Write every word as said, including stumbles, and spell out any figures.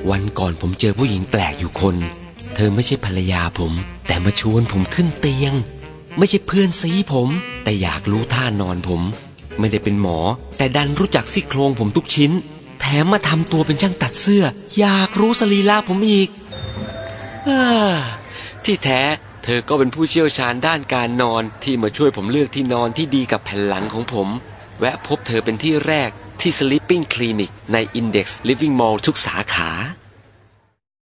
วันก่อนผมเจอผู้หญิงแปลกอยู่คนเธอไม่ใช่ภรรยาผมแต่มาชวนผมขึ้นเตียงไม่ใช่เพื่อนซีผมแต่อยากรู้ท่านอนผมไม่ได้เป็นหมอแต่ดันรู้จักซี่โครงผมทุกชิ้นแถมมาทำตัวเป็นช่างตัดเสื้ออยากรู้สรีระผมอีกที่แท้เธอก็เป็นผู้เชี่ยวชาญด้านการนอนที่มาช่วยผมเลือกที่นอนที่ดีกับแผ่นหลังของผมแวะพบเธอเป็นที่แรกที่ Sleeping Clinic ใน Index Living Mall ทุกสาขา